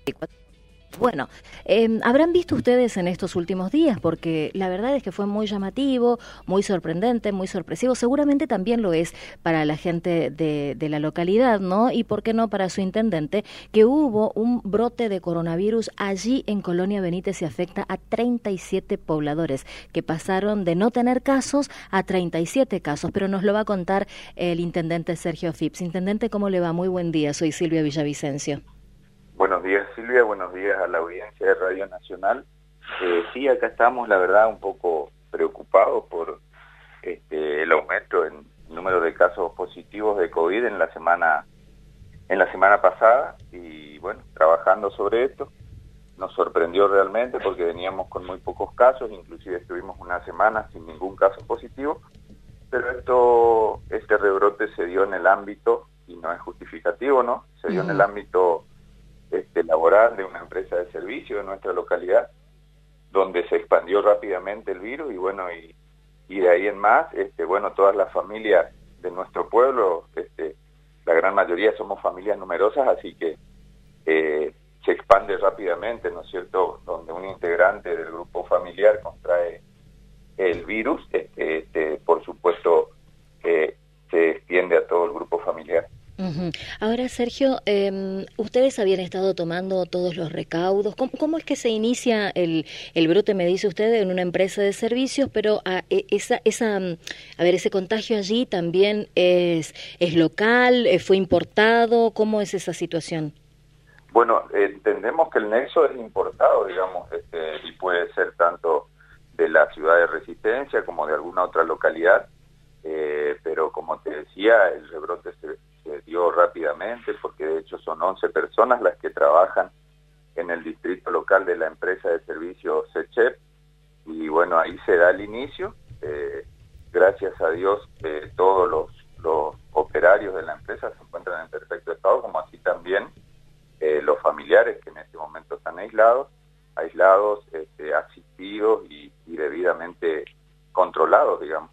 Bueno, habrán visto ustedes en estos últimos días, porque la verdad es que fue muy llamativo, muy sorprendente, muy sorpresivo, seguramente también lo es para la gente de la localidad, ¿no? Y por qué no para su intendente, que hubo un brote de coronavirus allí en Colonia Benítez y afecta a 37 pobladores, que pasaron de no tener casos a 37 casos, pero nos lo va a contar el intendente Sergio Fips. Intendente, ¿cómo le va? Muy buen día, soy Silvia Villavicencio. Buenos días, Silvia, buenos días a la audiencia de Radio Nacional. Sí, acá estamos, la verdad, un poco preocupados por el aumento en número de casos positivos de COVID en la semana pasada, y bueno, trabajando sobre esto. Nos sorprendió realmente porque veníamos con muy pocos casos, inclusive estuvimos una semana sin ningún caso positivo, pero este rebrote se dio en el ámbito, y no es justificativo, ¿no? Se dio en el ámbito laboral de una empresa de servicio de nuestra localidad, donde se expandió rápidamente el virus, y bueno, y de ahí en más, bueno, todas las familias de nuestro pueblo, la gran mayoría somos familias numerosas, así que se expande rápidamente, ¿no es cierto?, donde un integrante del grupo familiar contrae el virus, por supuesto, se extiende a todo el grupo familiar. Ahora, Sergio, ustedes habían estado tomando todos los recaudos. ¿Cómo es que se inicia el brote, me dice usted, en una empresa de servicios, pero ese contagio allí también es local, fue importado? ¿Cómo es esa situación? Bueno, entendemos que el nexo es importado, digamos, y puede ser tanto de la ciudad de Resistencia como de alguna otra localidad, pero como te decía, el rebrote se dio rápidamente, porque de hecho son 11 personas las que trabajan en el distrito local de la empresa de servicios SECHEP, y bueno, ahí se da el inicio. Gracias a Dios, todos los operarios de la empresa se encuentran en perfecto estado, como así también los familiares que en este momento están aislados, asistidos y debidamente controlados, digamos.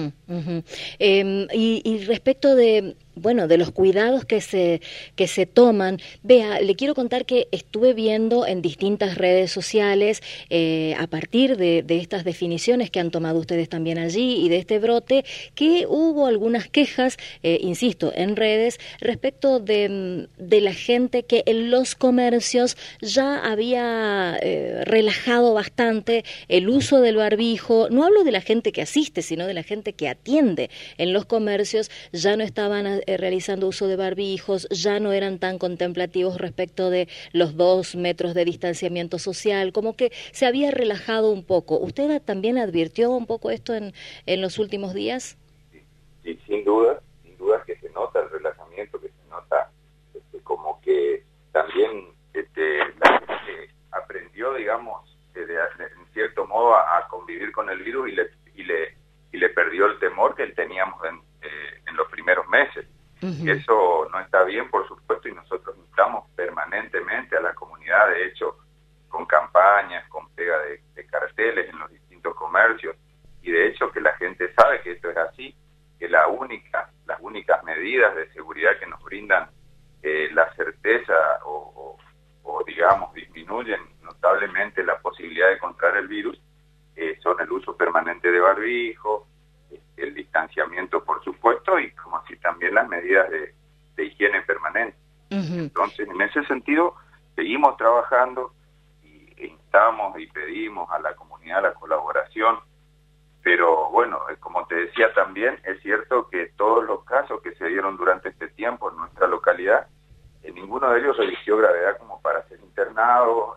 Y respecto de los cuidados que se toman, vea, le quiero contar que estuve viendo en distintas redes sociales, a partir de estas definiciones que han tomado ustedes también allí y de este brote, que hubo algunas quejas, insisto, en redes, respecto de la gente que en los comercios ya había relajado bastante el uso del barbijo. No hablo de la gente que asiste, sino de la gente que atiende en los comercios. Ya no estaban realizando uso de barbijos, ya no eran tan contemplativos respecto de los 2 metros de distanciamiento social, como que se había relajado un poco. ¿Usted también advirtió un poco esto en los últimos días? Sí, sin duda que se nota el relajamiento, que se nota como que también la gente aprendió, digamos, en cierto modo a convivir con el virus, y le perdió el temor que teníamos en los primeros meses. Eso no está bien, por supuesto, y nosotros instamos permanentemente a la comunidad, de hecho, con campañas, con pega de carteles en los distintos comercios, y de hecho que la gente sabe que esto es así, que las únicas medidas de seguridad que nos brindan la certeza o digamos, disminuyen notablemente la posibilidad de contraer el virus, son el uso permanente de barbijo, el distanciamiento, por supuesto, y como así también las medidas de higiene permanente. Entonces, en ese sentido, seguimos trabajando e instamos y pedimos a la comunidad la colaboración, pero bueno, como te decía también, es cierto que todos los casos que se dieron durante este tiempo en nuestra localidad, ninguno de ellos registró gravedad como para ser internado,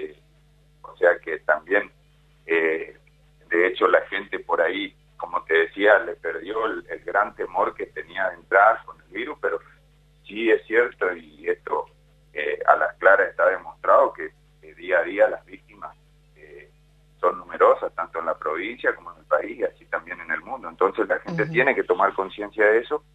o sea que también, de hecho, la gente por ahí, como te decía, le perdió el gran temor que tenía de entrar con el virus, pero sí es cierto, y esto a las claras está demostrado, que día a día las víctimas son numerosas, tanto en la provincia como en el país, y así también en el mundo. Entonces la gente tiene que tomar conciencia de eso,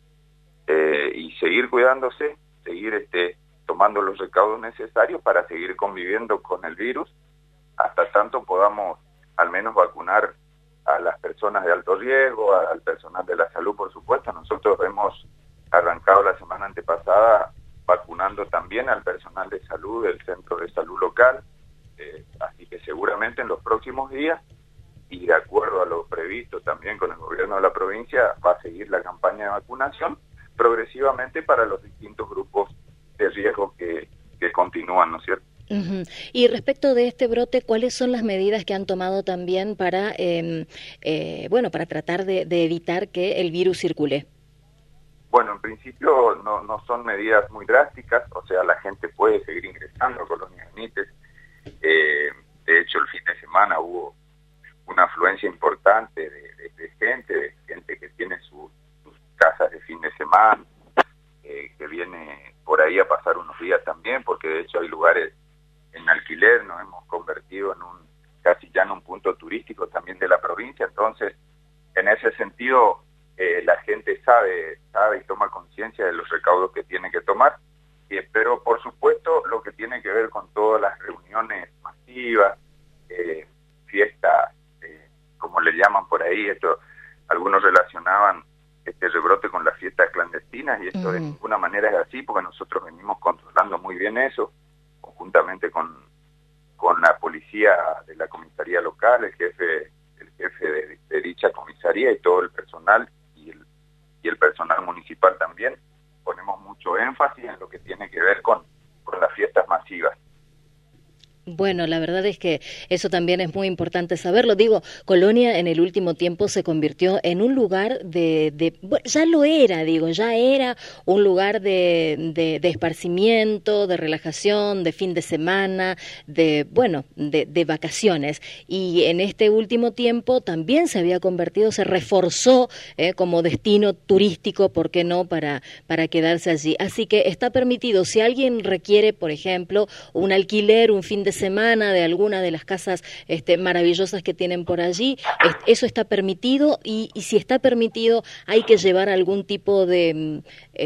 y seguir cuidándose, seguir tomando los recaudos necesarios para seguir conviviendo con el virus, hasta tanto podamos al menos vacunar a las personas de alto riesgo, al personal de la salud, por supuesto. Nosotros hemos arrancado la semana antepasada vacunando también al personal de salud del centro de salud local, así que seguramente en los próximos días, y de acuerdo a lo previsto también con el gobierno de la provincia, va a seguir la campaña de vacunación progresivamente para los distintos grupos de riesgo que continúan, ¿no es cierto? Uh-huh. Y respecto de este brote, ¿cuáles son las medidas que han tomado también para, para tratar de evitar que el virus circule? Bueno, en principio no son medidas muy drásticas, o sea, la gente puede seguir ingresando a Colonia Benítez. De hecho, el fin de semana hubo una afluencia importante de gente que tiene sus casas de fin de semana, que viene por ahí a pasar unos días también, porque de hecho hay lugares en alquiler, nos hemos convertido casi ya en un punto turístico también de la provincia. Entonces, en ese sentido, la gente sabe y toma conciencia de los recaudos que tiene que tomar, pero por supuesto lo que tiene que ver con todas las reuniones masivas, fiestas, como le llaman por ahí, algunos relacionaban este rebrote con las fiestas clandestinas, y esto de ninguna manera es así, porque nosotros venimos controlando muy bien eso, conjuntamente con la policía de la comisaría local, el jefe de dicha comisaría y todo el personal, y el personal municipal también. Ponemos mucho énfasis en lo que tiene que ver con las fiestas masivas. Bueno, la verdad es que eso también es muy importante saberlo. Digo, Colonia en el último tiempo se convirtió en un lugar bueno, ya era un lugar de esparcimiento, de relajación, de fin de semana, de vacaciones. Y en este último tiempo también se reforzó como destino turístico, ¿por qué no?, para quedarse allí. Así que está permitido, si alguien requiere, por ejemplo, un alquiler, un fin de semana de alguna de las casas maravillosas que tienen por allí, eso está permitido, y si está permitido hay que llevar algún tipo de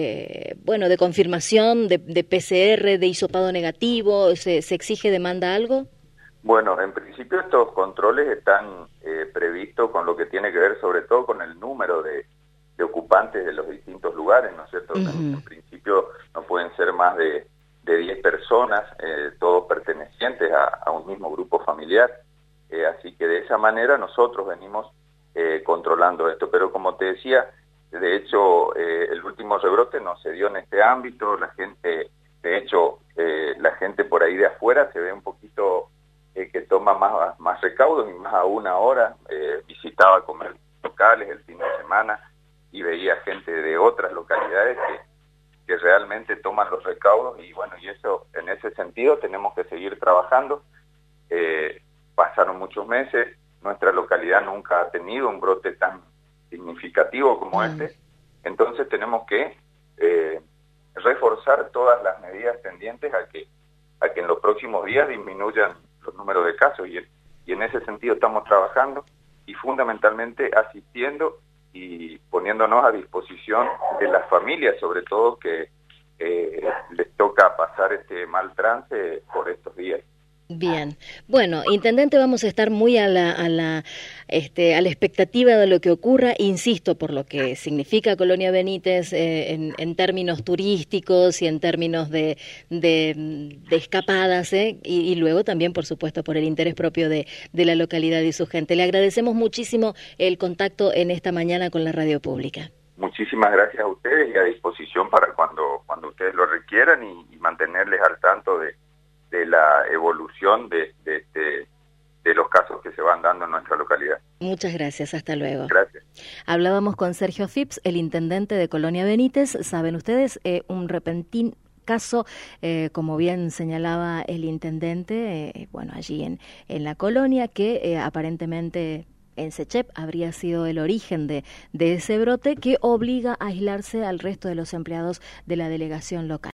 confirmación de PCR, de hisopado negativo. ¿Se exige, demanda algo? Bueno, en principio estos controles están previstos con lo que tiene que ver sobre todo con el número de ocupantes de los distintos lugares, ¿no es cierto? En principio no pueden ser más de 10 personas, todos pertenecientes a un mismo grupo familiar, así que de esa manera nosotros venimos controlando esto. Pero como te decía, de hecho el último rebrote no se dio en este ámbito. La gente por ahí de afuera se ve un poquito que toma más recaudos, y más aún ahora. Visitaba comercios locales el fin de semana y veía gente de otras localidades que realmente toman los recaudos, y bueno, y eso, en ese sentido tenemos que seguir trabajando. Pasaron muchos meses, nuestra localidad nunca ha tenido un brote tan significativo como este, entonces tenemos que reforzar todas las medidas tendientes a que en los próximos días disminuyan los números de casos, y en ese sentido estamos trabajando, y fundamentalmente asistiendo y poniéndonos a disposición de las familias, sobre todo, que les toca pasar este mal trance por estos días. Bien, bueno, intendente, vamos a estar muy a la expectativa de lo que ocurra, insisto, por lo que significa Colonia Benítez en términos turísticos y en términos de escapadas, y luego también, por supuesto, por el interés propio de la localidad y su gente. Le agradecemos muchísimo el contacto en esta mañana con la radio pública. Muchísimas gracias a ustedes, y a disposición para cuando ustedes lo requieran, y mantenerles al tanto de la evolución de los casos que se van dando en nuestra localidad. Muchas gracias, hasta luego. Gracias. Hablábamos con Sergio Phipps, el intendente de Colonia Benítez. Saben ustedes, un repentino caso, como bien señalaba el intendente, allí en la colonia, que aparentemente en Sechep habría sido el origen de ese brote, que obliga a aislarse al resto de los empleados de la delegación local.